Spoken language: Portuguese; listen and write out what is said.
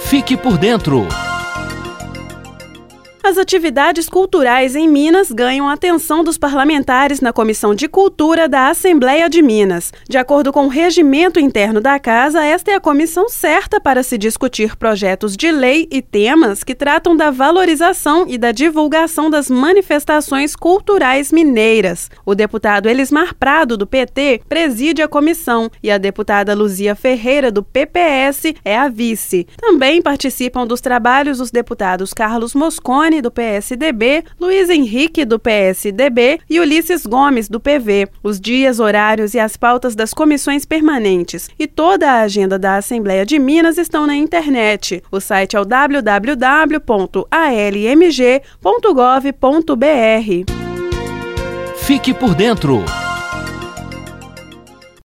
Fique por dentro. As atividades culturais em Minas ganham a atenção dos parlamentares na Comissão de Cultura da Assembleia de Minas. De acordo com o regimento interno da Casa, esta é a comissão certa para se discutir projetos de lei e temas que tratam da valorização e da divulgação das manifestações culturais mineiras. O deputado Elismar Prado, do PT, preside a comissão e a deputada Luzia Ferreira, do PPS, é a vice. Também participam dos trabalhos os deputados Carlos Mosconi, do PSDB, Luiz Henrique, do PSDB e Ulisses Gomes, do PV. Os dias, horários e as pautas das comissões permanentes e toda a agenda da Assembleia de Minas estão na internet. O site é o www.almg.gov.br. Fique por dentro.